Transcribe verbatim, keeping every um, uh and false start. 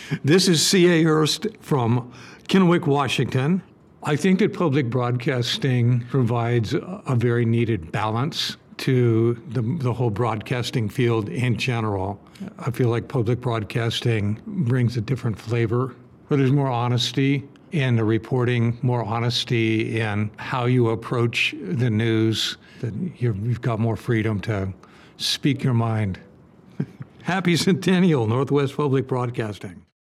This is C A. Hurst from Kennewick, Washington. I think that public broadcasting provides a very needed balance to the, the whole broadcasting field in general. I feel like public broadcasting brings a different flavor, but there's more honesty in the reporting, more honesty in how you approach the news, that you're, you've got more freedom to speak your mind. Happy Centennial, Northwest Public Broadcasting.